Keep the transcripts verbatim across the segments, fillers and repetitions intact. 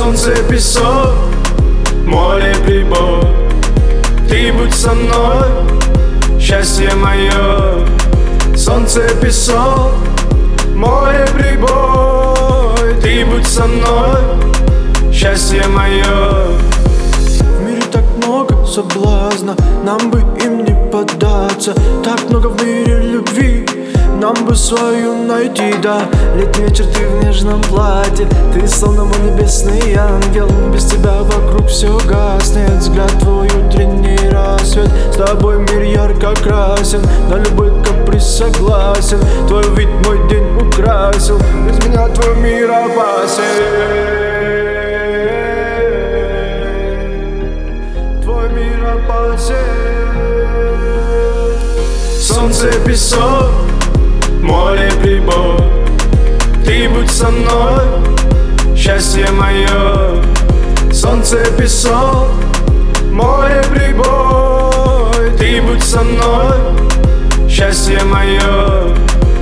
Солнце, песок, море, прибой. Ты будь со мной, счастье мое. Солнце, песок, море, прибой. Ты будь со мной, счастье мое. В мире так много соблазна, нам бы им не поддаться. Так много в мире любви, нам бы свою найти, да. Летний вечер, ты в нежном платье, ты словно мой небесный ангел. Без тебя вокруг все гаснет, взгляд твой утренний рассвет. С тобой мир ярко красен, на любой каприз согласен. Твой вид мой день украсил, без меня твой мир опасен. Твой мир опасен. Солнце, песок, море, прибой. Ты будь со мной, счастье мое. Солнце, песок, море, прибой. Ты будь со мной, счастье мое.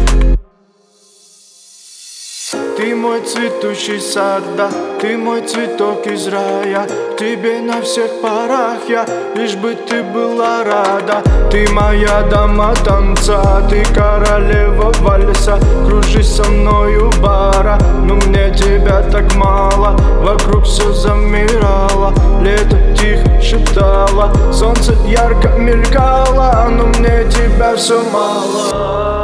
Ты мой цветущий сад, да, ты мой цветок из рая. К тебе на всех парах я, лишь бы ты была рада. Ты моя дама танца, ты королева вальса. Кружись со мною бара, но мне тебя так мало. Вокруг все замирало, лето тихо шептало. Солнце ярко мелькало, но мне тебя все мало.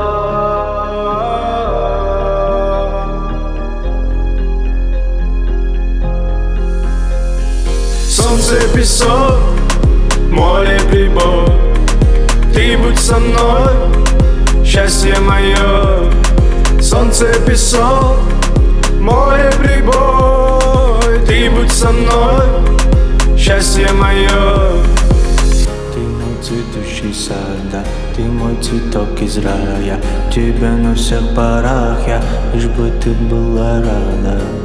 Солнце, песок, море, прибой. Ты будь со мной, счастье мое. Солнце, песок, море, прибой. Ты будь со мной, счастье мое. Ты мой цветущий сад, да, ты мой цветок из рая. Тебя на всех парах я, лишь бы ты была рада.